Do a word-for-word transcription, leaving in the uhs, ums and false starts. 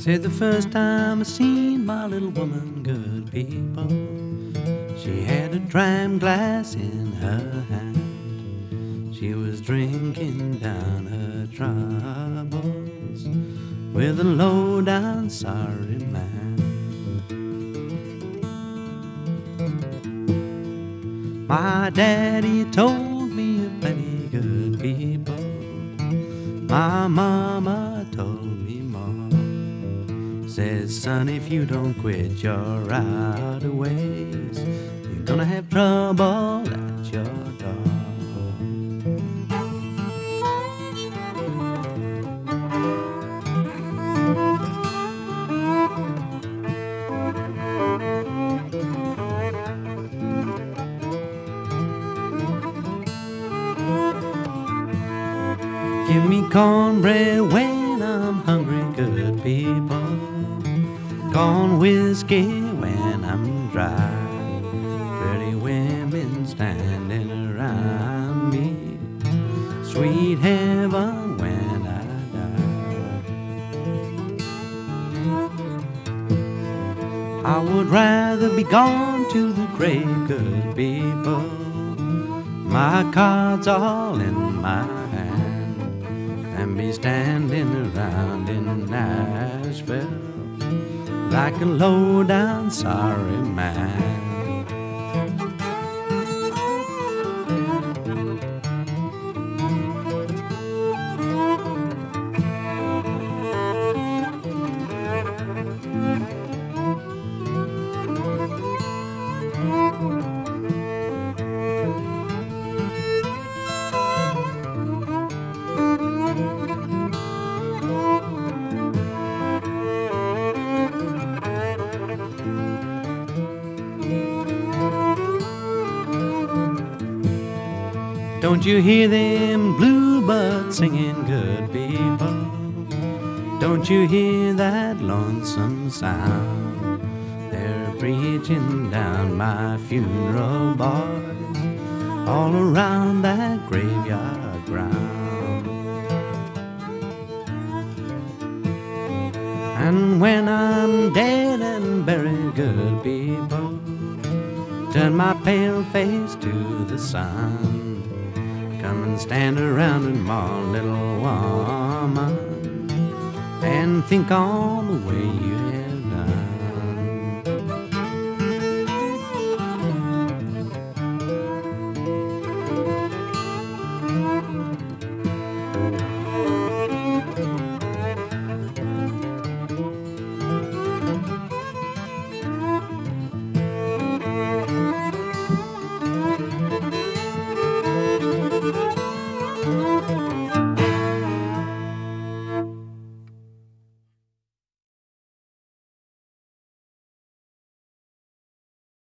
Said the first time I seen my little woman, good people, she had a dram glass in her hand. She was drinking down her troubles with a low-down sorry man. My daddy told me a plenty, good people. My mama told me more. Says, son, if you don't quit your out of ways, you're gonna have trouble at your door. Give me cornbread when I'm hungry, good people. Corn whiskey when I'm dry. Pretty women standing around me. Sweet heaven when I die. I would rather be gone to the grave, good people. My cards all in my hand, and be standing around in Nashville like a low-down sorry man. Don't you hear them bluebirds singing, good people? Don't you hear that lonesome sound? They're preaching down my funeral, boys, all around that graveyard ground. And when I'm dead and buried, good people, turn my pale face to the sun. Come and stand around with my little woman and think on the way you